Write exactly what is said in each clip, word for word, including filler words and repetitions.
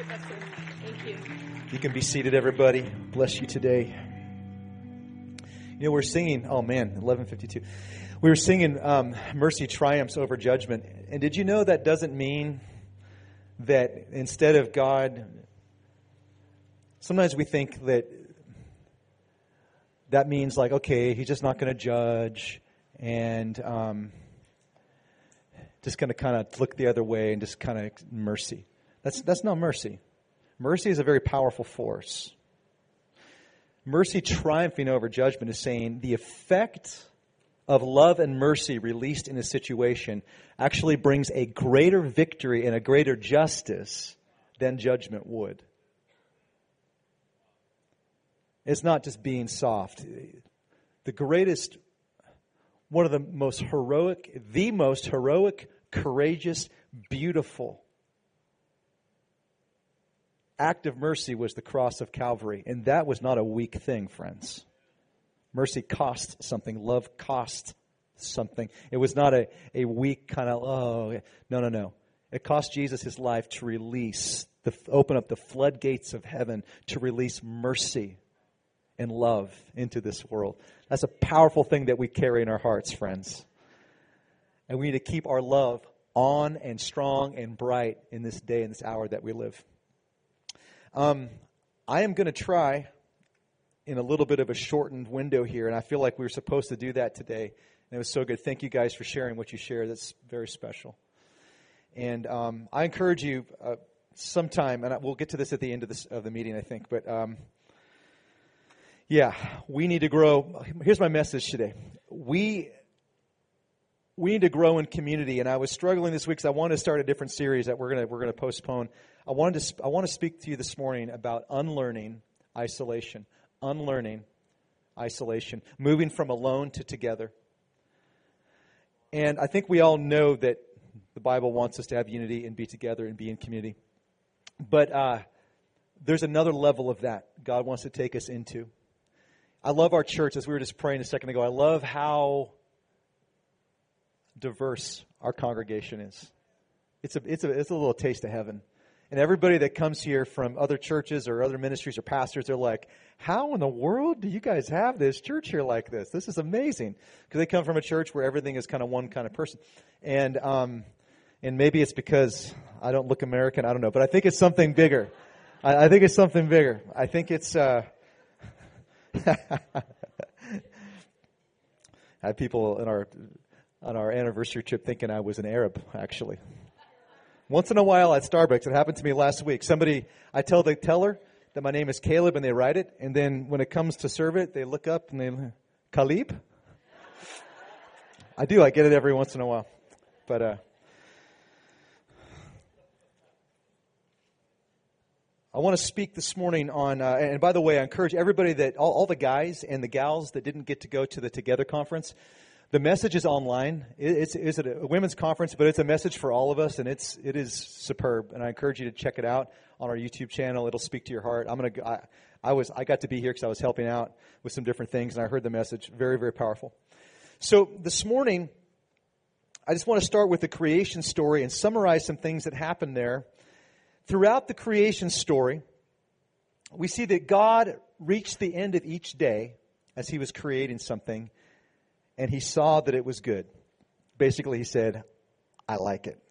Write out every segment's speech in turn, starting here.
That's it. Thank you. You can be seated, everybody. Bless you today. You know, we're singing, oh man, eleven fifty-two. We were singing um, Mercy Triumphs Over Judgment. And did you know that doesn't mean that instead of God, sometimes we think that that means like, okay, he's just not going to judge and um, just going to kind of look the other way and just kind of mercy. That's that's not mercy. Mercy is a very powerful force. Mercy triumphing over judgment is saying the effect of love and mercy released in a situation actually brings a greater victory and a greater justice than judgment would. It's not just being soft. The greatest, one of the most heroic, the most heroic, courageous, beautiful act of mercy was the cross of Calvary. And that was not a weak thing, friends. Mercy cost something. Love cost something. It was not a, a weak kind of, oh, no, no, no. It cost Jesus his life to release, to open up the floodgates of heaven, to release mercy and love into this world. That's a powerful thing that we carry in our hearts, friends. And we need to keep our love on and strong and bright in this day and this hour that we live. Um, I am going to try in a little bit of a shortened window here, and I feel like we were supposed to do that today. And it was so good. Thank you guys for sharing what you shared. That's very special. And um, I encourage you uh, sometime, and I, we'll get to this at the end of, this, of the meeting, I think, but um, yeah, we need to grow. Here's my message today. We we need to grow in community, and I was struggling this week because I wanted to start a different series that we're gonna we're gonna postpone. I wanted to I want to speak to you this morning about unlearning isolation, unlearning isolation, moving from alone to together. And I think we all know that the Bible wants us to have unity and be together and be in community, but uh, there's another level of that God wants to take us into. I love our church, as we were just praying a second ago. I love how diverse our congregation is. It's a it's a it's a little taste of heaven. And everybody that comes here from other churches or other ministries or pastors, they're like, how in the world do you guys have this church here like this? This is amazing. Because they come from a church where everything is kind of one kind of person. And um, and maybe it's because I don't look American. I don't know. But I think it's something bigger. I, I think it's something bigger. I think it's... Uh, I had people in our on our anniversary trip thinking I was an Arab, actually. Once in a while at Starbucks, it happened to me last week. Somebody, I tell the teller that my name is Caleb, and they write it, and then when it comes to serve it, they look up and they, Caleb? I do, I get it every once in a while. But, uh, I want to speak this morning on, uh, and by the way, I encourage everybody that, all, all the guys and the gals that didn't get to go to the Together conference, the message is online. It, it's, it's a women's conference, but it's a message for all of us, and it's it is superb. And I encourage you to check it out on our YouTube channel. It'll speak to your heart. I'm gonna. I, I was I got to be here because I was helping out with some different things, and I heard the message. Very very powerful. So this morning, I just want to start with the creation story and summarize some things that happened there. Throughout the creation story, we see that God reached the end of each day as He was creating something, and He saw that it was good. Basically, He said, I like it.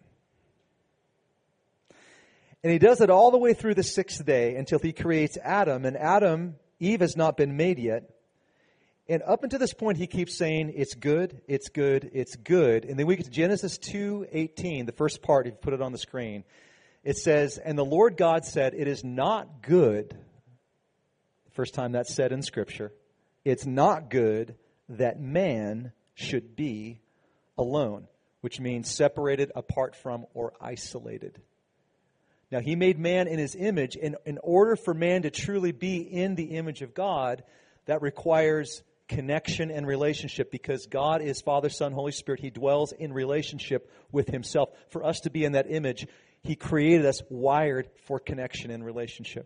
And He does it all the way through the sixth day until He creates Adam. And Adam, Eve has not been made yet. And up until this point, He keeps saying, it's good, it's good, it's good. And then we get to Genesis two eighteen, the first part, if you put it on the screen. It says, and the Lord God said, it is not good, the first time that's said in Scripture, it's not good that man should be alone, which means separated, apart from, or isolated. Now, He made man in His image, and in order for man to truly be in the image of God, that requires connection and relationship, because God is Father, Son, Holy Spirit. He dwells in relationship with Himself. For us to be in that image, He created us wired for connection and relationship.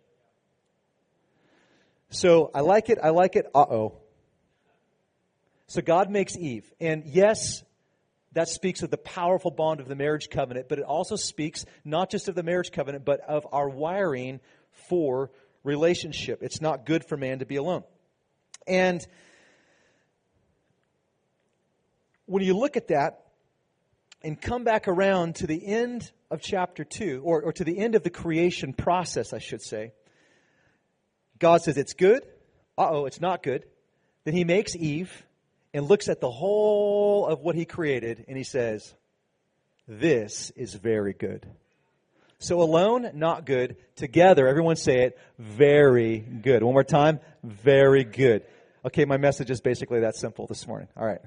So I like it, I like it, uh-oh. So God makes Eve. And yes, that speaks of the powerful bond of the marriage covenant, but it also speaks not just of the marriage covenant, but of our wiring for relationship. It's not good for man to be alone. And when you look at that and come back around to the end of chapter two, or, or to the end of the creation process, I should say, God says it's good. Uh-oh, it's not good. Then He makes Eve and looks at the whole of what He created, and He says, this is very good. So alone, not good. Together, everyone say it, very good. One more time, very good. Okay, my message is basically that simple this morning. All right.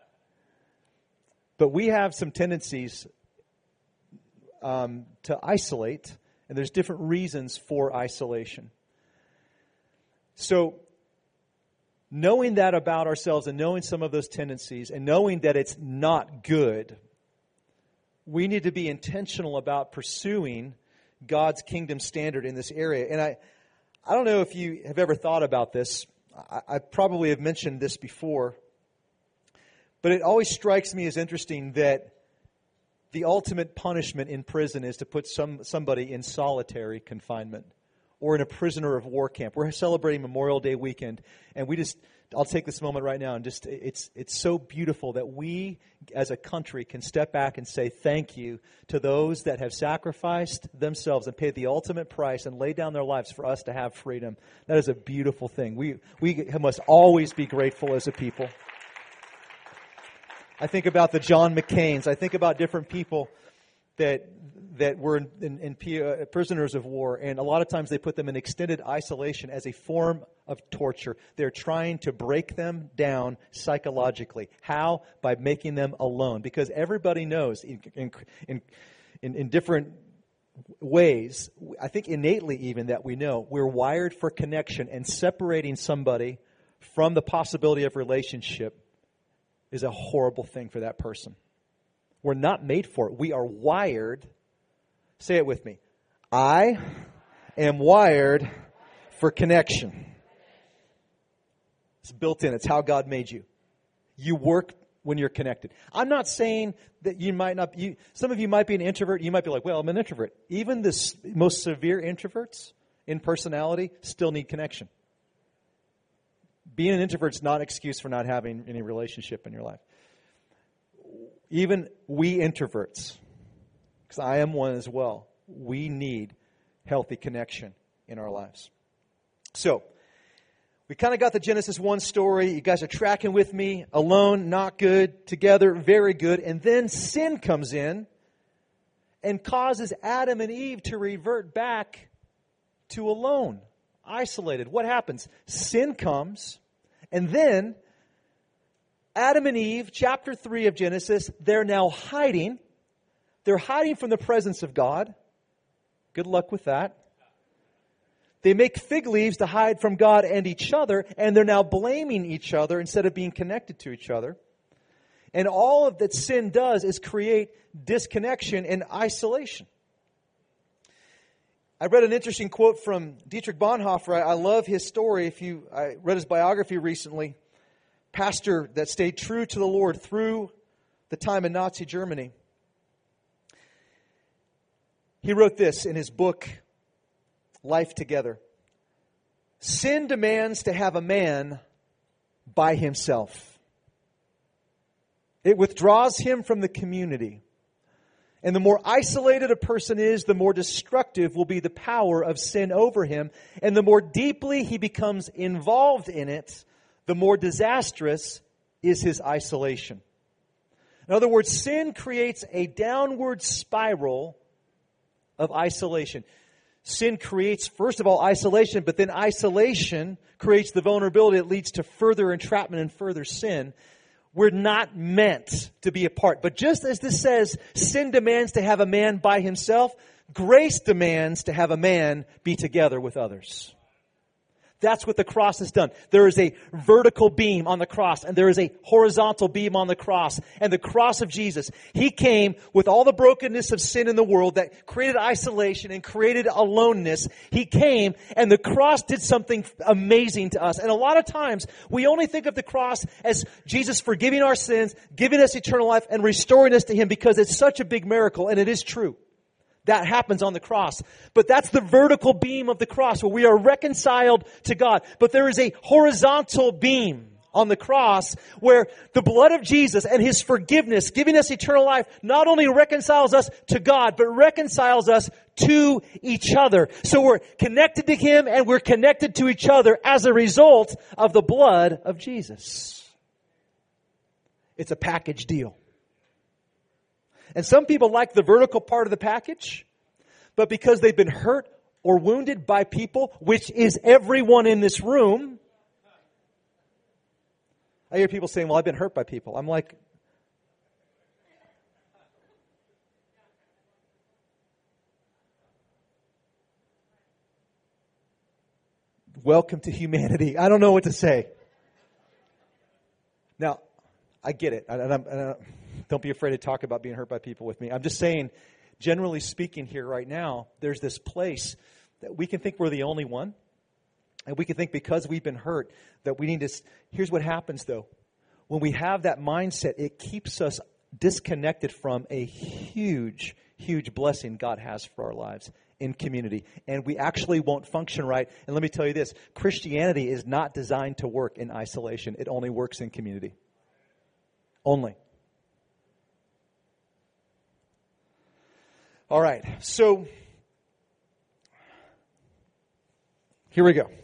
But we have some tendencies um, to isolate, and there's different reasons for isolation. So, knowing that about ourselves and knowing some of those tendencies and knowing that it's not good, we need to be intentional about pursuing God's kingdom standard in this area. And I, I don't know if you have ever thought about this. I, I probably have mentioned this before. But it always strikes me as interesting that the ultimate punishment in prison is to put some somebody in solitary confinement or in a prisoner of war camp. We're celebrating Memorial Day weekend, and we just, I'll take this moment right now and just, it's it's so beautiful that we as a country can step back and say thank you to those that have sacrificed themselves and paid the ultimate price and laid down their lives for us to have freedom. That is a beautiful thing. We we must always be grateful as a people. I think about the John McCains. I think about different people that that were in, in, in uh, prisoners of war, and a lot of times they put them in extended isolation as a form of torture. They're trying to break them down psychologically. How? By making them alone. Because everybody knows in in, in, in, in different ways, I think innately even that we know, we're wired for connection, and separating somebody from the possibility of relationship is a horrible thing for that person. We're not made for it. We are wired. Say it with me. I am wired for connection. It's built in. It's how God made you. You work when you're connected. I'm not saying that you might not. You, some of you might be an introvert. You might be like, well, I'm an introvert. Even the s- most severe introverts in personality still need connection. Being an introvert is not an excuse for not having any relationship in your life. Even we introverts, because I am one as well, we need healthy connection in our lives. So, we kind of got the Genesis one story. You guys are tracking with me. Alone, not good. Together, very good. And then sin comes in and causes Adam and Eve to revert back to alone, isolated. What happens? Sin comes, and then Adam and Eve, chapter three of Genesis, they're now hiding. They're hiding from the presence of God. Good luck with that. They make fig leaves to hide from God and each other, and they're now blaming each other instead of being connected to each other. And all of that sin does is create disconnection and isolation. I read an interesting quote from Dietrich Bonhoeffer. I, I love his story. If you, I read his biography recently. Pastor that stayed true to the Lord through the time in Nazi Germany. He wrote this in his book, Life Together. Sin demands to have a man by himself. It withdraws him from the community. And the more isolated a person is, the more destructive will be the power of sin over him. And the more deeply he becomes involved in it, the more disastrous is his isolation. In other words, sin creates a downward spiral of isolation. Sin creates, first of all, isolation, but then isolation creates the vulnerability that leads to further entrapment and further sin. We're not meant to be apart. But just as this says, sin demands to have a man by himself, grace demands to have a man be together with others. That's what the cross has done. There is a vertical beam on the cross, and there is a horizontal beam on the cross. And the cross of Jesus, He came with all the brokenness of sin in the world that created isolation and created aloneness. He came, and the cross did something amazing to us. And a lot of times, we only think of the cross as Jesus forgiving our sins, giving us eternal life, and restoring us to Him because it's such a big miracle, and it is true. That happens on the cross. But that's the vertical beam of the cross where we are reconciled to God. But there is a horizontal beam on the cross where the blood of Jesus and His forgiveness, giving us eternal life, not only reconciles us to God, but reconciles us to each other. So we're connected to Him and we're connected to each other as a result of the blood of Jesus. It's a package deal. And some people like the vertical part of the package, but because they've been hurt or wounded by people, which is everyone in this room. I hear people saying, well, I've been hurt by people. I'm like, welcome to humanity. I don't know what to say. Now, I get it. And I'm, and I'm, don't be afraid to talk about being hurt by people with me. I'm just saying, generally speaking here right now, there's this place that we can think we're the only one. And we can think because we've been hurt that we need to... Here's what happens though. When we have that mindset, it keeps us disconnected from a huge, huge blessing God has for our lives in community. And we actually won't function right. And let me tell you this, Christianity is not designed to work in isolation. It only works in community. Only. All right, so here we go.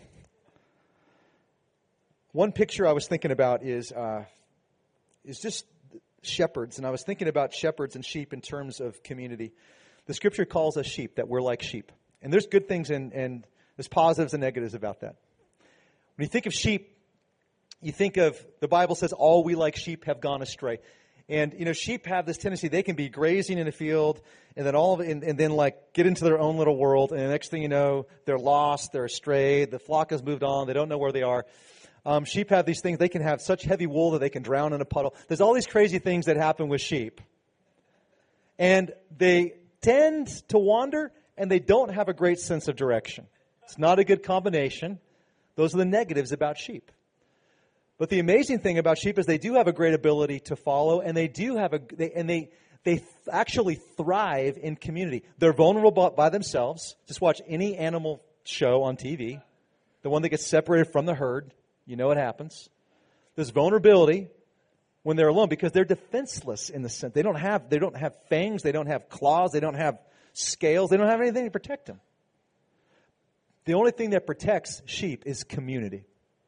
One picture I was thinking about is uh, is just shepherds, and I was thinking about shepherds and sheep in terms of community. The Scripture calls us sheep, that we're like sheep, and there's good things and and there's positives and negatives about that. When you think of sheep, you think of the Bible says all we like sheep have gone astray. And, you know, sheep have this tendency, they can be grazing in a field and then all of it, and, and then like get into their own little world. And the next thing you know, they're lost, they're astray, the flock has moved on, they don't know where they are. Um, sheep have these things, they can have such heavy wool that they can drown in a puddle. There's all these crazy things that happen with sheep. And they tend to wander and they don't have a great sense of direction. It's not a good combination. Those are the negatives about sheep. But the amazing thing about sheep is they do have a great ability to follow, and they do have a they, and they they th- actually thrive in community. They're vulnerable by themselves. Just watch any animal show on T V, the one that gets separated from the herd. You know what happens. There's vulnerability when they're alone because they're defenseless in the sense they don't have they don't have fangs, they don't have claws, they don't have scales, they don't have anything to protect them. The only thing that protects sheep is community.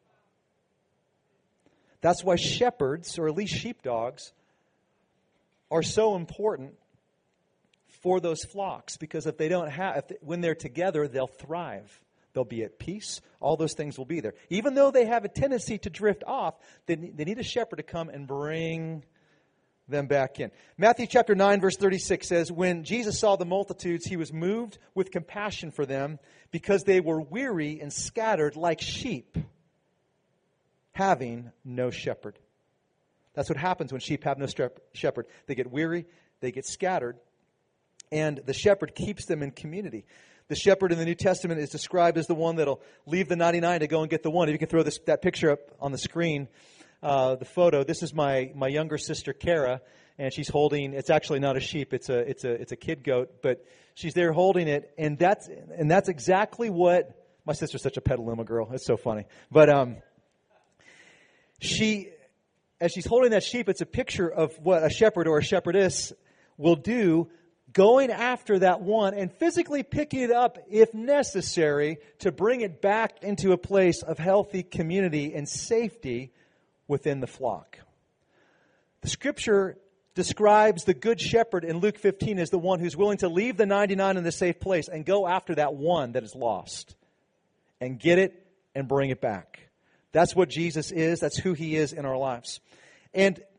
That's why shepherds, or at least sheepdogs, are so important for those flocks. Because if they don't have, if they, when they're together, they'll thrive. They'll be at peace. All those things will be there. Even though they have a tendency to drift off, they need, they need a shepherd to come and bring them back in. Matthew chapter nine, verse thirty-six says, when Jesus saw the multitudes, He was moved with compassion for them because they were weary and scattered like sheep, having no shepherd. That's what happens when sheep have no shepherd. They get weary, they get scattered, and the shepherd keeps them in community. The shepherd in the New Testament is described as the one that'll leave the ninety-nine to go and get the one. If you can throw this, that picture up on the screen, uh, the photo. This is my my younger sister, Kara, and she's holding. It's actually not a sheep. It's a it's a it's a kid goat, but she's there holding it, and that's and that's exactly what my sister's such a Petaluma girl. It's so funny, but um. She, as she's holding that sheep, it's a picture of what a shepherd or a shepherdess will do, going after that one and physically picking it up if necessary to bring it back into a place of healthy community and safety within the flock. The Scripture describes the good shepherd in Luke fifteen as the one who's willing to leave the ninety-nine in the safe place and go after that one that is lost and get it and bring it back. That's what Jesus is. That's who He is in our lives. And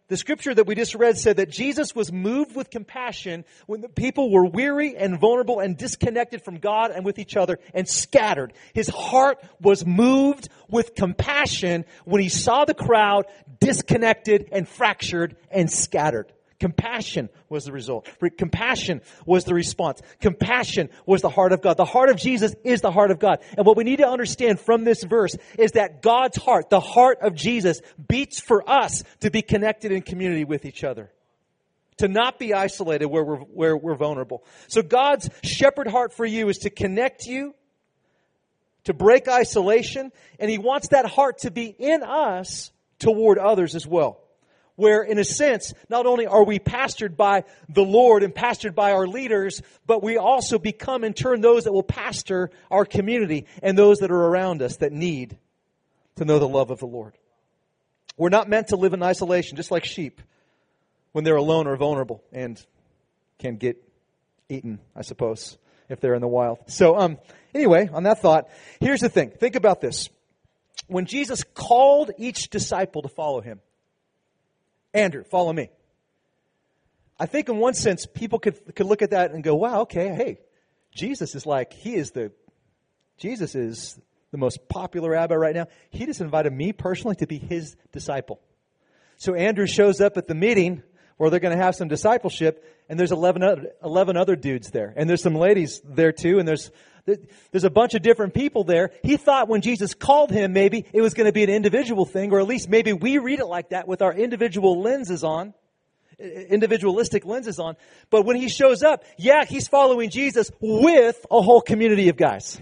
The scripture that we just read said that Jesus was moved with compassion when the people were weary and vulnerable and disconnected from God and with each other and scattered. His heart was moved with compassion when he saw the crowd disconnected and fractured and scattered. Compassion was the result. Compassion was the response. Compassion was the heart of God. The heart of Jesus is the heart of God. And what we need to understand from this verse is that God's heart, the heart of Jesus, beats for us to be connected in community with each other. To not be isolated where we're, where we're vulnerable. So God's shepherd heart for you is to connect you, to break isolation, and He wants that heart to be in us toward others as well. Where, in a sense, not only are we pastored by the Lord and pastored by our leaders, but we also become, in turn, those that will pastor our community and those that are around us that need to know the love of the Lord. We're not meant to live in isolation, just like sheep, when they're alone or vulnerable and can get eaten, I suppose, if they're in the wild. So, um, anyway, on that thought, here's the thing. Think about this. When Jesus called each disciple to follow Him, Andrew, follow me. I think in one sense, people could could look at that and go, wow, okay, hey, Jesus is like, he is the, Jesus is the most popular rabbi right now. He just invited me personally to be his disciple. So Andrew shows up at the meeting where they're going to have some discipleship, and there's eleven other, eleven other dudes there. And there's some ladies there too, and there's There's a bunch of different people there. He thought when Jesus called him, maybe it was going to be an individual thing, or at least maybe we read it like that with our individual lenses on, individualistic lenses on. But when he shows up, yeah, he's following Jesus with a whole community of guys.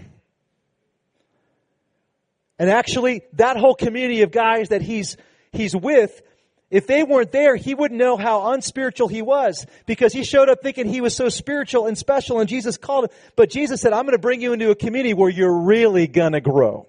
And actually, that whole community of guys that he's he's with, if they weren't there, he wouldn't know how unspiritual he was, because he showed up thinking he was so spiritual and special, and Jesus called him. But Jesus said, I'm going to bring you into a community where you're really going to grow.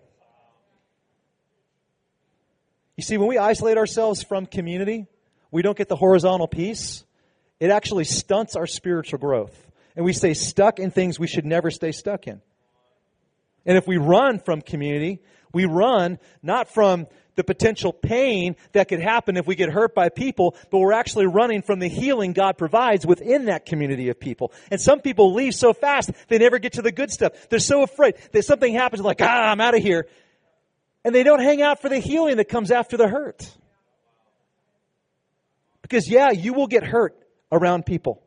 You see, when we isolate ourselves from community, we don't get the horizontal piece. It actually stunts our spiritual growth. And we stay stuck in things we should never stay stuck in. And if we run from community, we run not from the potential pain that could happen if we get hurt by people, but we're actually running from the healing God provides within that community of people. And some people leave so fast, they never get to the good stuff. They're so afraid that something happens, like, ah, I'm out of here. And they don't hang out for the healing that comes after the hurt. Because, yeah, you will get hurt around people.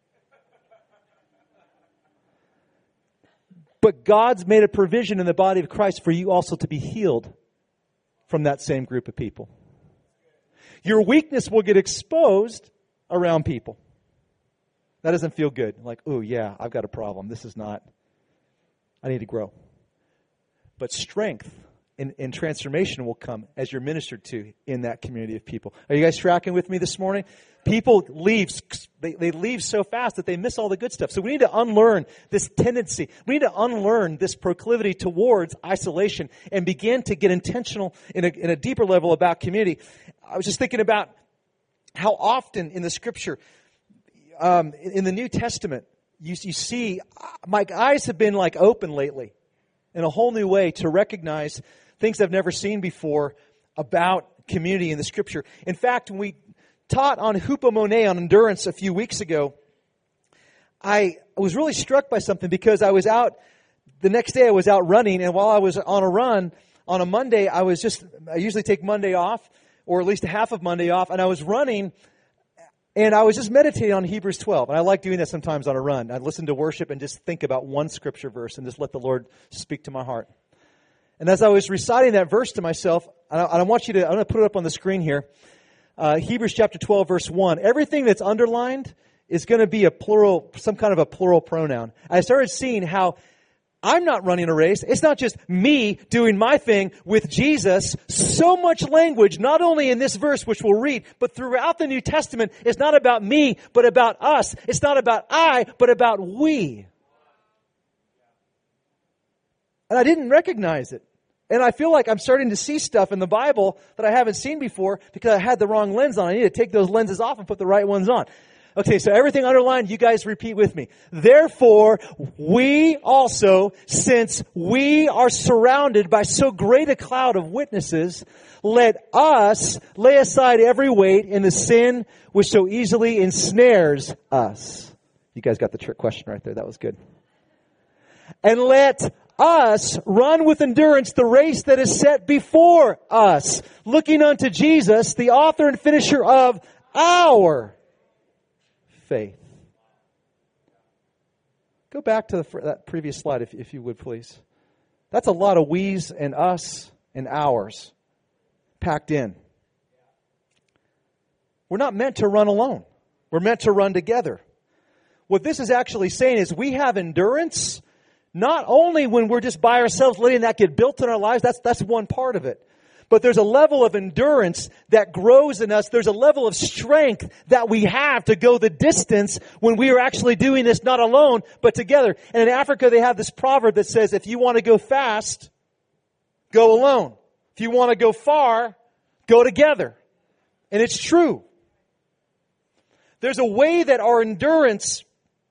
But God's made a provision in the body of Christ for you also to be healed from that same group of people. Your weakness will get exposed around people. That doesn't feel good. Like, oh yeah, I've got a problem. This is not, I need to grow. But strength and, and transformation will come as you're ministered to in that community of people. Are you guys tracking with me this morning? People leave, they, they leave so fast that they miss all the good stuff. So we need to unlearn this tendency. We need to unlearn this proclivity towards isolation and begin to get intentional in a, in a deeper level about community. I was just thinking about how often in the Scripture, um, in, in the New Testament, you, you see, my eyes have been like open lately in a whole new way to recognize things I've never seen before about community in the Scripture. In fact, when we taught on hupomone, on endurance, a few weeks ago, I was really struck by something, because I was out, the next day I was out running, and while I was on a run, on a Monday, I was just, I usually take Monday off, or at least half of Monday off, and I was running, and I was just meditating on Hebrews twelve, and I like doing that sometimes on a run. I'd listen to worship and just think about one scripture verse and just let the Lord speak to my heart. And as I was reciting that verse to myself, and I, I want you to, I'm going to put it up on the screen here, Uh, Hebrews chapter twelve, verse one. Everything that's underlined is going to be a plural, some kind of a plural pronoun. I started seeing how I'm not running a race. It's not just me doing my thing with Jesus. So much language, not only in this verse, which we'll read, but throughout the New Testament, it's not about me, but about us. It's not about I, but about we. And I didn't recognize it. And I feel like I'm starting to see stuff in the Bible that I haven't seen before because I had the wrong lens on. I need to take those lenses off and put the right ones on. Okay, so everything underlined, you guys repeat with me. Therefore, we also, since we are surrounded by so great a cloud of witnesses, let us lay aside every weight and the sin which so easily ensnares us. You guys got the trick question right there. That was good. And let us run with endurance the race that is set before us, looking unto Jesus, the author and finisher of our faith. Go back to the, that previous slide, if, if you would, please. That's a lot of we's and us and ours packed in. We're not meant to run alone. We're meant to run together. What this is actually saying is we have endurance not only when we're just by ourselves letting that get built in our lives. That's, that's one part of it. But there's a level of endurance that grows in us. There's a level of strength that we have to go the distance when we are actually doing this not alone, but together. And in Africa, they have this proverb that says, if you want to go fast, go alone. If you want to go far, go together. And it's true. There's a way that our endurance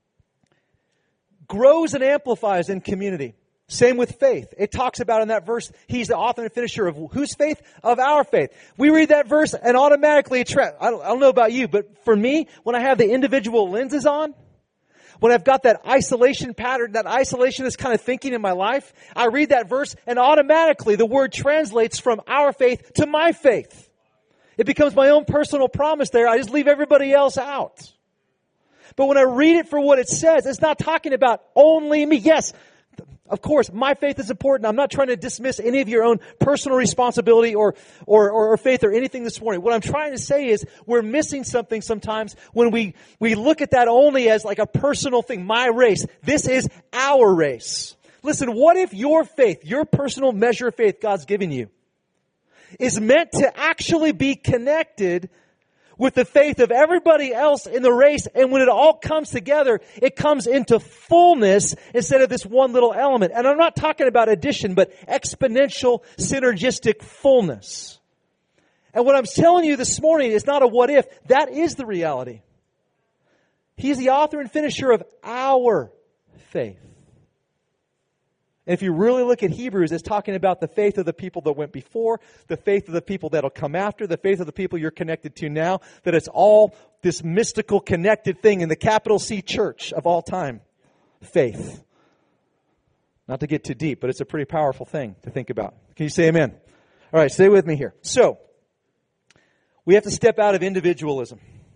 grows and amplifies in community. Same with faith. It talks about in that verse, He's the author and finisher of whose faith? Of our faith. We read that verse and automatically, attract, I, don't, I don't know about you, but for me, when I have the individual lenses on, when I've got that isolation pattern, that isolationist kind of thinking in my life, I read that verse and automatically the word translates from our faith to my faith. It becomes my own personal promise there. I just leave everybody else out. But when I read it for what it says, it's not talking about only me. Yes, of course, my faith is important. I'm not trying to dismiss any of your own personal responsibility or, or, or, or faith or anything this morning. What I'm trying to say is we're missing something sometimes when we, we look at that only as like a personal thing. My race. This is our race. Listen, what if your faith, your personal measure of faith God's given you, is meant to actually be connected with the faith of everybody else in the race, and when it all comes together, it comes into fullness instead of this one little element. And I'm not talking about addition, but exponential, synergistic fullness. And what I'm telling you this morning is not a what if. That is the reality. He's the author and finisher of our faith. And if you really look at Hebrews, it's talking about the faith of the people that went before, the faith of the people that'll come after, the faith of the people you're connected to now, that it's all this mystical connected thing in the capital C church of all time. Faith. Not to get too deep, but it's a pretty powerful thing to think about. Can you say amen? All right, stay with me here. So, we have to step out of individualism.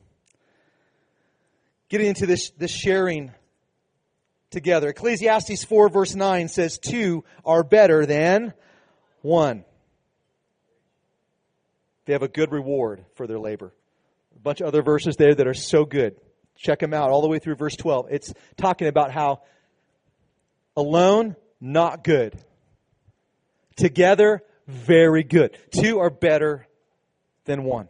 Getting into this, this sharing together. Ecclesiastes four verse nine says, two are better than one. They have a good reward for their labor. A bunch of other verses there that are so good. Check them out all the way through verse twelve. It's talking about how alone, not good. Together, very good. Two are better than one.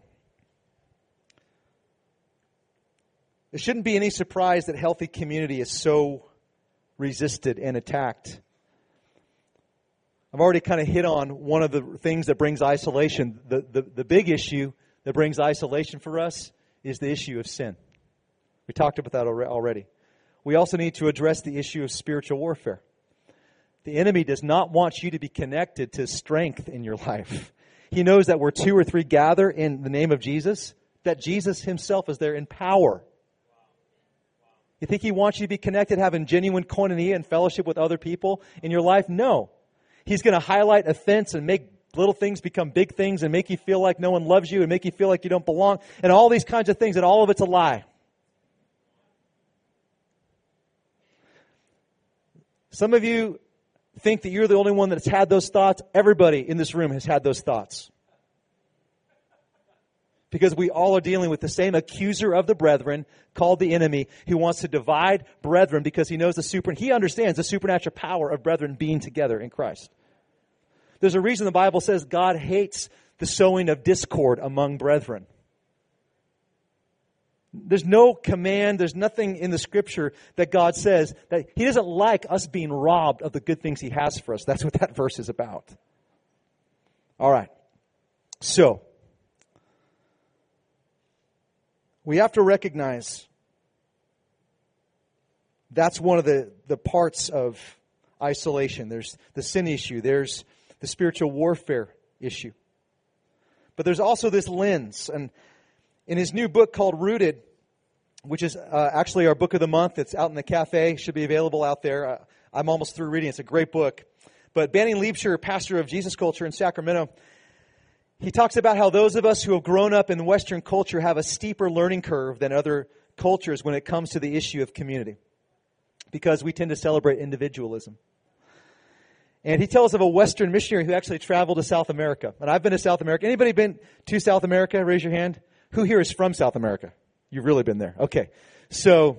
It shouldn't be any surprise that healthy community is so resisted and attacked. I've already kind of hit on one of the things that brings isolation. The, the, the big issue that brings isolation for us is the issue of sin. We talked about that already. We also need to address the issue of spiritual warfare. The enemy does not want you to be connected to strength in your life. He knows that where two or three gather in the name of Jesus, that Jesus himself is there in power. You think he wants you to be connected, having genuine koinonia and fellowship with other people in your life? No. He's going to highlight offense and make little things become big things and make you feel like no one loves you and make you feel like you don't belong and all these kinds of things, and all of it's a lie. Some of you think that you're the only one that's had those thoughts. Everybody in this room has had those thoughts. Because we all are dealing with the same accuser of the brethren called the enemy, who wants to divide brethren because he knows the super, he understands the supernatural power of brethren being together in Christ. There's a reason the Bible says God hates the sowing of discord among brethren. There's no command, there's nothing in the Scripture that God says that He doesn't like us being robbed of the good things He has for us. That's what that verse is about. All right. So, we have to recognize That's one of the, the parts of isolation. There's the sin issue. There's the spiritual warfare issue. But there's also this lens. And in his new book called Rooted, which is uh, actually our book of the month, it's out in the cafe, should be available out there. Uh, I'm almost through reading. It's a great book. But Banning Liebscher, pastor of Jesus Culture in Sacramento, he talks about how those of us who have grown up in Western culture have a steeper learning curve than other cultures when it comes to the issue of community, because we tend to celebrate individualism. And he tells of a Western missionary who actually traveled to South America. And I've been to South America. Anybody been to South America? Raise your hand. Who here is from South America? You've really been there. Okay. So,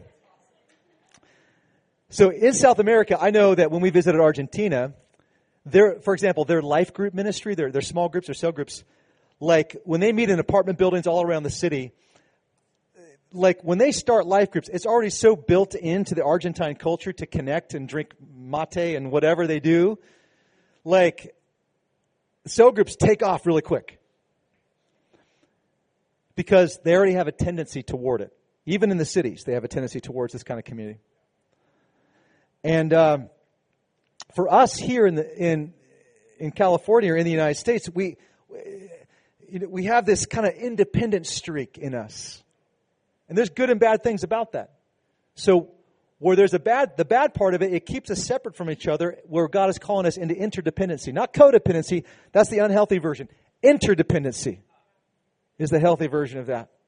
so in South America, I know that when we visited Argentina, their, for example, their life group ministry, their, their small groups or cell groups, like when they meet in apartment buildings all around the city, like when they start life groups, it's already so built into the Argentine culture to connect and drink mate and whatever they do. Like, cell groups take off really quick because they already have a tendency toward it. Even in the cities, they have a tendency towards this kind of community. And um, for us here in the in in California or in the United States, we you know, we have this kind of independent streak in us. And there's good and bad things about that. So where there's a bad, the bad part of it, it keeps us separate from each other, where God is calling us into interdependency. Not codependency, that's the unhealthy version. Interdependency is the healthy version of that.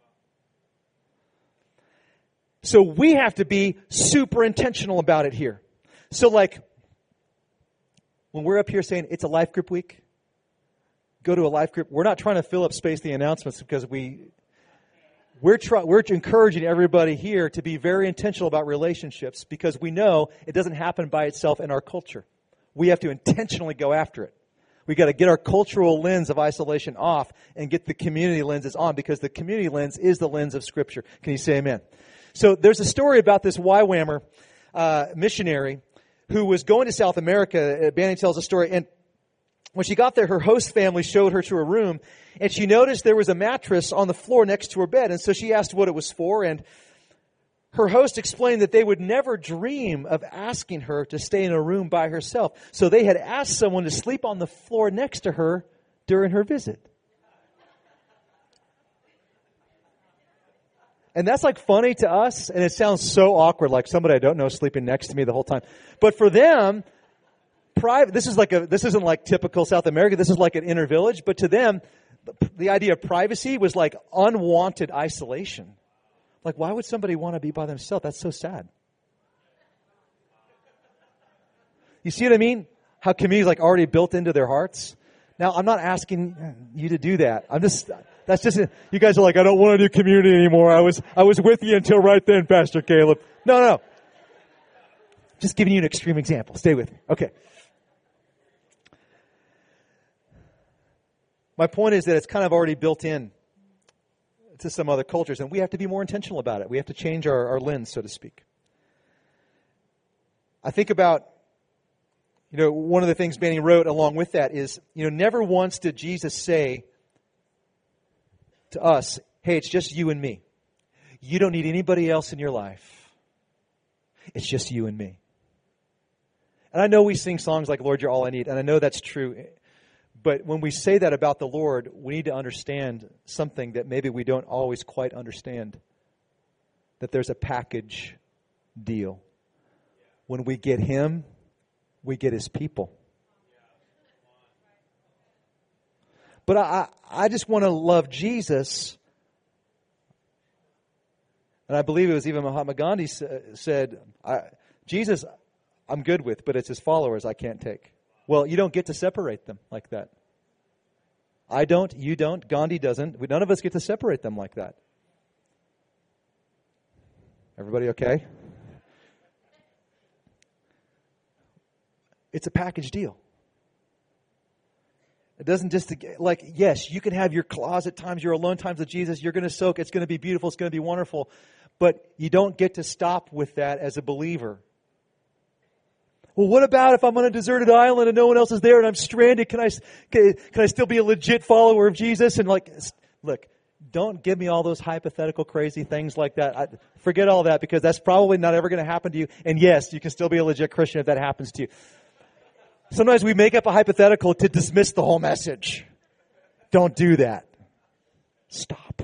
So we have to be super intentional about it here. So like, when we're up here saying it's a life group week, go to a life group. We're not trying to fill up space the announcements because we... We're try, we're encouraging everybody here to be very intentional about relationships because we know it doesn't happen by itself in our culture. We have to intentionally go after it. We got to get our cultural lens of isolation off and get the community lenses on, because the community lens is the lens of Scripture. Can you say amen? So there's a story about this Y WAMer uh, missionary who was going to South America. Banning tells a story, and when she got there, her host family showed her to a room, and she noticed there was a mattress on the floor next to her bed. And so she asked what it was for, and her host explained that they would never dream of asking her to stay in a room by herself. So they had asked someone to sleep on the floor next to her during her visit. And that's like funny to us, and it sounds so awkward, like somebody I don't know sleeping next to me the whole time. But for them, private, this is like a, this isn't like typical South America. This is like an inner village. But to them, the, the idea of privacy was like unwanted isolation. Like, why would somebody want to be by themselves? That's so sad. You see what I mean? How community is like already built into their hearts. Now, I'm not asking you to do that. I'm just, that's just, you guys are like, I don't want to do community anymore. I was, I was with you until right then, Pastor Caleb. No, no, no. Just giving you an extreme example. Stay with me. Okay. My point is that it's kind of already built in to some other cultures, and we have to be more intentional about it. We have to change our, our lens, so to speak. I think about, you know, one of the things Banning wrote along with that is, you know, never once did Jesus say to us, hey, it's just you and me. You don't need anybody else in your life. It's just you and me. And I know we sing songs like, Lord, you're all I need, and I know that's true. But when we say that about the Lord, we need to understand something that maybe we don't always quite understand. That there's a package deal. When we get Him, we get His people. But I, I just want to love Jesus. And I believe it was even Mahatma Gandhi said, I, Jesus, I'm good with, but it's His followers I can't take. Well, you don't get to separate them like that. I don't, you don't, Gandhi doesn't. None of us get to separate them like that. Everybody okay? It's a package deal. It doesn't just, like, yes, you can have your closet times, your alone times with Jesus. You're going to soak. It's going to be beautiful. It's going to be wonderful. But you don't get to stop with that as a believer. Well, what about if I'm on a deserted island and no one else is there and I'm stranded? Can I, can, can I still be a legit follower of Jesus? And like, look, don't give me all those hypothetical crazy things like that. I, forget all that, because that's probably not ever going to happen to you. And yes, you can still be a legit Christian if that happens to you. Sometimes we make up a hypothetical to dismiss the whole message. Don't do that. Stop.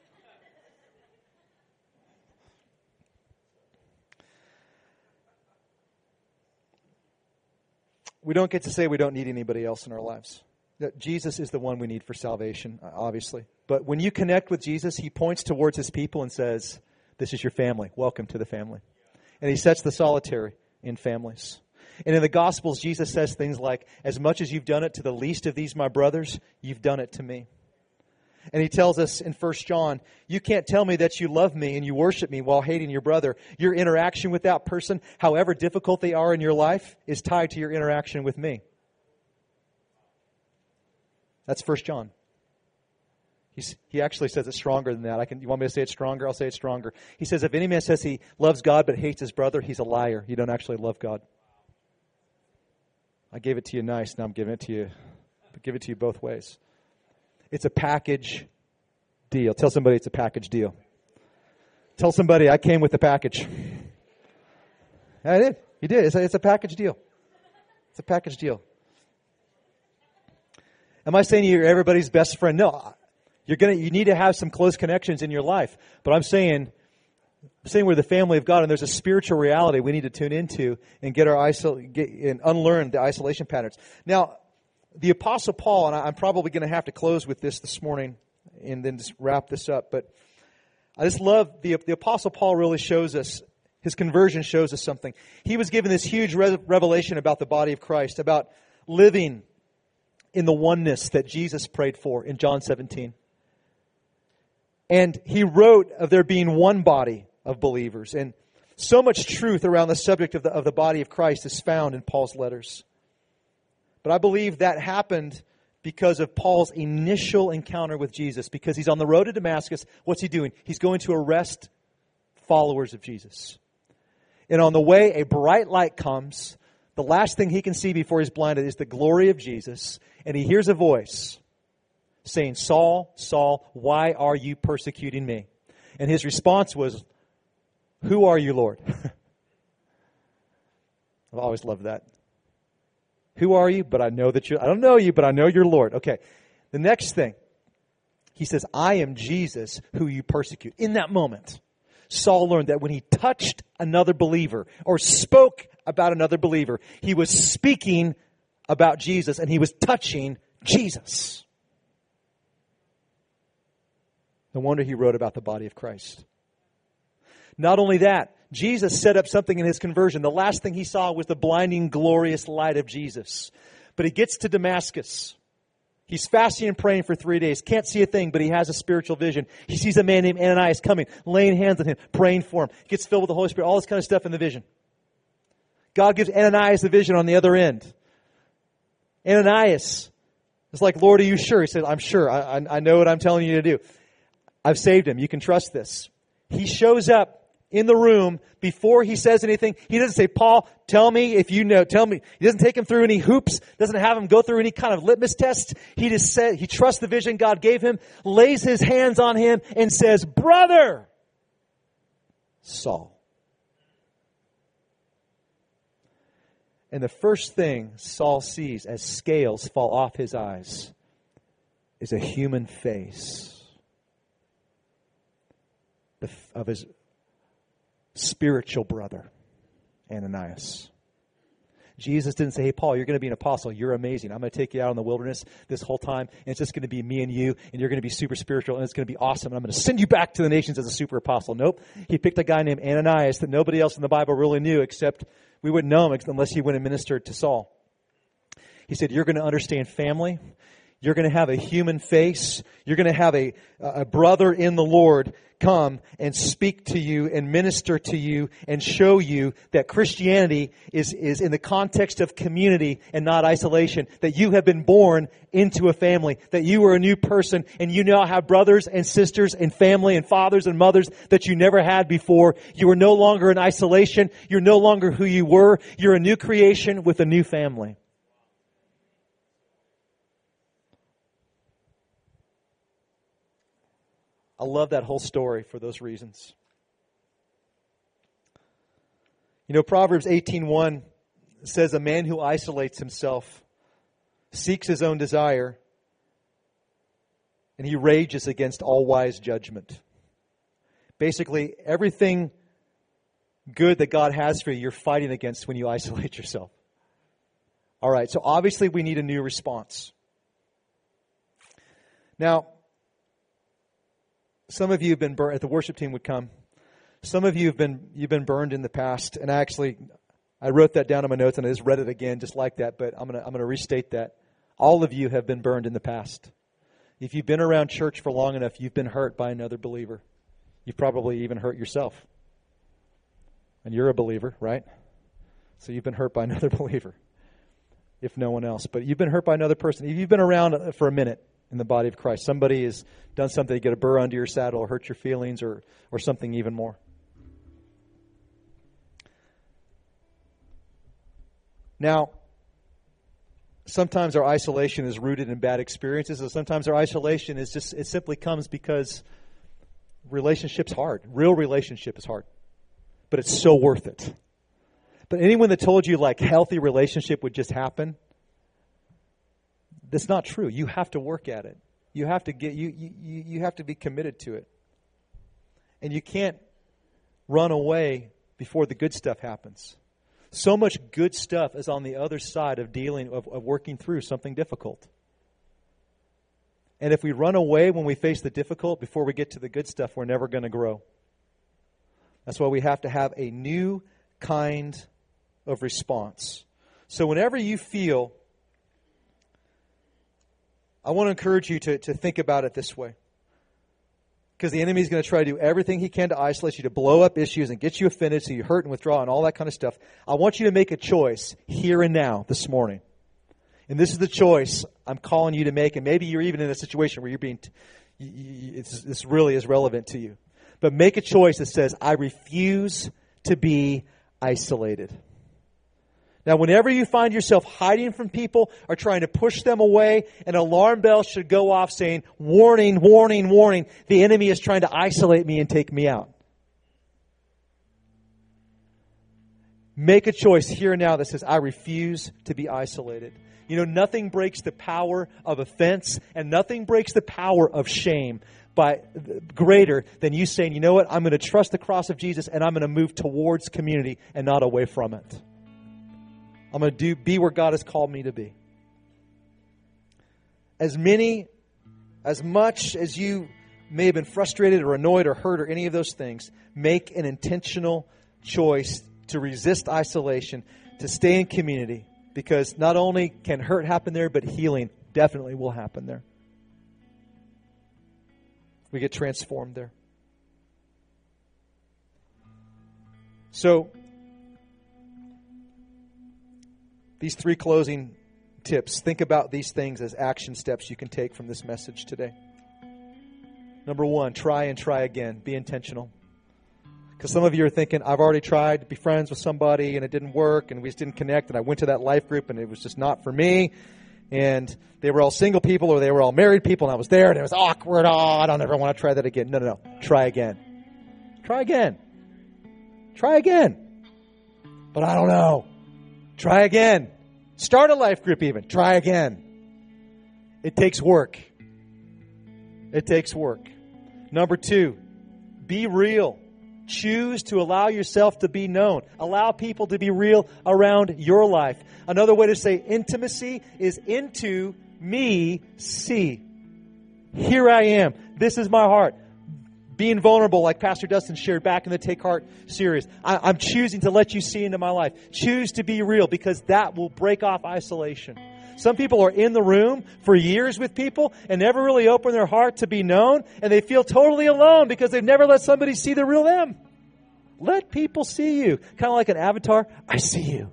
We don't get to say we don't need anybody else in our lives. That Jesus is the one we need for salvation, obviously. But when you connect with Jesus, He points towards His people and says, this is your family. Welcome to the family. And He sets the solitary in families. And in the Gospels, Jesus says things like, as much as you've done it to the least of these my brothers, you've done it to me. And He tells us in First John, you can't tell me that you love me and you worship me while hating your brother. Your interaction with that person, however difficult they are in your life, is tied to your interaction with me. That's First John. He's, he actually says it stronger than that. I can. You want me to say it stronger? I'll say it stronger. He says, if any man says he loves God but hates his brother, he's a liar. You don't actually love God. I gave it to you nice. Now I'm giving it to you. But give it to you both ways. It's a package deal. Tell somebody it's a package deal. Tell somebody I came with the package. I did. You did. It's a, it's a package deal. It's a package deal. Am I saying you're everybody's best friend? No. You're gonna. You need to have some close connections in your life. But I'm saying, I'm saying we're the family of God, and there's a spiritual reality we need to tune into and get our isol- get, and unlearn the isolation patterns. Now, the Apostle Paul, and I'm probably going to have to close with this this morning and then just wrap this up, but I just love the, the Apostle Paul really shows us, his conversion shows us something. He was given this huge re- revelation about the body of Christ, about living in the oneness that Jesus prayed for in John seventeen. And he wrote of there being one body of believers. And so much truth around the subject of the, of the body of Christ is found in Paul's letters. But I believe that happened because of Paul's initial encounter with Jesus. Because he's on the road to Damascus. What's he doing? He's going to arrest followers of Jesus. And on the way, a bright light comes. The last thing he can see before he's blinded is the glory of Jesus. And he hears a voice saying, Saul, Saul, why are you persecuting me? And his response was, who are you, Lord? I've always loved that. Who are you? But I know that you're, I don't know you, but I know you're Lord. Okay. The next thing, he says, I am Jesus who you persecute. In that moment, Saul learned that when he touched another believer or spoke about another believer, he was speaking about Jesus and he was touching Jesus. No wonder he wrote about the body of Christ. Not only that, Jesus set up something in his conversion. The last thing he saw was the blinding, glorious light of Jesus. But he gets to Damascus. He's fasting and praying for three days. Can't see a thing, but he has a spiritual vision. He sees a man named Ananias coming, laying hands on him, praying for him. He gets filled with the Holy Spirit, all this kind of stuff in the vision. God gives Ananias the vision on the other end. Ananias is like, Lord, are you sure? He said, I'm sure. I, I, I know what I'm telling you to do. I've saved him. You can trust this. He shows up in the room before he says anything. He doesn't say, Paul, tell me if you know. Tell me. He doesn't take him through any hoops. Doesn't have him go through any kind of litmus test. He just said, he trusts the vision God gave him, lays his hands on him and says, brother, Saul. And the first thing Saul sees as scales fall off his eyes is a human face of his spiritual brother, Ananias. Jesus didn't say, hey, Paul, you're going to be an apostle. You're amazing. I'm going to take you out in the wilderness this whole time, and it's just going to be me and you, and you're going to be super spiritual, and it's going to be awesome, and I'm going to send you back to the nations as a super apostle. Nope. He picked a guy named Ananias that nobody else in the Bible really knew, except we wouldn't know him unless he went and ministered to Saul. He said, you're going to understand family. You're going to have a human face. You're going to have a, a brother in the Lord come and speak to you and minister to you and show you that Christianity is, is in the context of community and not isolation. That you have been born into a family. That you are a new person and you now have brothers and sisters and family and fathers and mothers that you never had before. You are no longer in isolation. You're no longer who you were. You're a new creation with a new family. I love that whole story for those reasons. You know, Proverbs eighteen one says, a man who isolates himself seeks his own desire, and he rages against all wise judgment. Basically, everything good that God has for you, you're fighting against when you isolate yourself. All right, so obviously we need a new response. Now, some of you have been burned. If the worship team would come, some of you have been you've been burned in the past, and actually, I wrote that down in my notes and I just read it again, just like that. But I'm gonna I'm gonna restate that. All of you have been burned in the past. If you've been around church for long enough, you've been hurt by another believer. You've probably even hurt yourself, and you're a believer, right? So you've been hurt by another believer, if no one else. But you've been hurt by another person. If you've been around for a minute in the body of Christ, somebody has done something to get a burr under your saddle or hurt your feelings or or something even more. Now, sometimes our isolation is rooted in bad experiences, and sometimes our isolation is just, it simply comes because relationship's hard. Real relationship is hard. But it's so worth it. But anyone that told you like healthy relationship would just happen, that's not true. You have to work at it. You have to get you you you have to be committed to it. And you can't run away before the good stuff happens. So much good stuff is on the other side of dealing, of, of working through something difficult. And if we run away when we face the difficult before we get to the good stuff, we're never going to grow. That's why we have to have a new kind of response. So whenever you feel, I want to encourage you to, to think about it this way. Because the enemy is going to try to do everything he can to isolate you, to blow up issues and get you offended so you hurt and withdraw and all that kind of stuff. I want you to make a choice here and now this morning. And this is the choice I'm calling you to make. And maybe you're even in a situation where you're being, t- it's, this really is relevant to you. But make a choice that says, I refuse to be isolated. Now, whenever you find yourself hiding from people or trying to push them away, an alarm bell should go off saying, warning, warning, warning, the enemy is trying to isolate me and take me out. Make a choice here and now that says, I refuse to be isolated. You know, nothing breaks the power of offense and nothing breaks the power of shame by greater than you saying, you know what, I'm going to trust the cross of Jesus and I'm going to move towards community and not away from it. I'm going to do be where God has called me to be. As many, as much as you may have been frustrated or annoyed or hurt or any of those things, make an intentional choice to resist isolation, to stay in community, because not only can hurt happen there, but healing definitely will happen there. We get transformed there. So, these three closing tips, think about these things as action steps you can take from this message today. Number one, try and try again. Be intentional. Because some of you are thinking, I've already tried to be friends with somebody and it didn't work and we just didn't connect and I went to that life group and it was just not for me. And they were all single people or they were all married people and I was there and it was awkward. Oh, I don't ever want to try that again. No, no, no. Try again. Try again. Try again. But I don't know. Try again. Start a life group even. Try again. It takes work. It takes work. Number two, be real. Choose to allow yourself to be known. Allow people to be real around your life. Another way to say intimacy is into me see. Here I am. This is my heart. Being vulnerable, like Pastor Dustin shared back in the Take Heart series. I, I'm choosing to let you see into my life. Choose to be real because that will break off isolation. Some people are in the room for years with people and never really open their heart to be known, and they feel totally alone because they've never let somebody see the real them. Let people see you. Kind of like an avatar. I see you.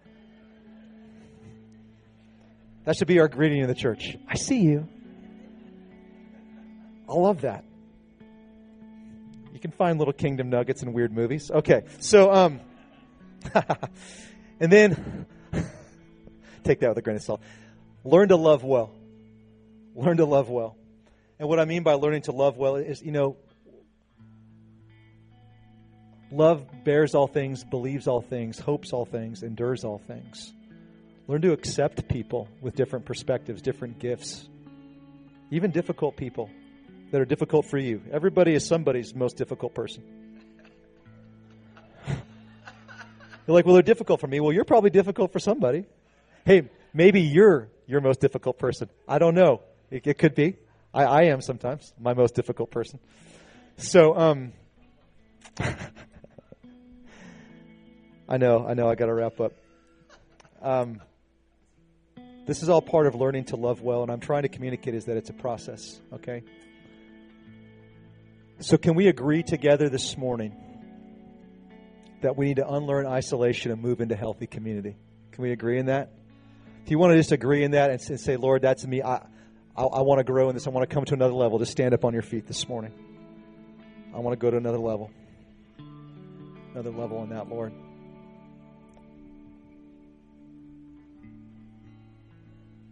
That should be our greeting in the church. I see you. I love that. You can find little kingdom nuggets in weird movies. Okay, so, um, and then, take that with a grain of salt. Learn to love well. Learn to love well. And what I mean by learning to love well is, you know, love bears all things, believes all things, hopes all things, endures all things. Learn to accept people with different perspectives, different gifts, even difficult people that are difficult for you. Everybody is somebody's most difficult person. You're like, well, they're difficult for me. Well, you're probably difficult for somebody. Hey, maybe you're your most difficult person. I don't know. It, it could be. I, I am sometimes my most difficult person. So, um, I know, I know, I got to wrap up. Um, this is all part of learning to love well, and I'm trying to communicate is that it's a process, okay? So can we agree together this morning that we need to unlearn isolation and move into healthy community? Can we agree in that? If you want to just agree in that and say, Lord, that's me. I, I, I want to grow in this. I want to come to another level. Just stand up on your feet this morning. I want to go to another level. Another level on that, Lord.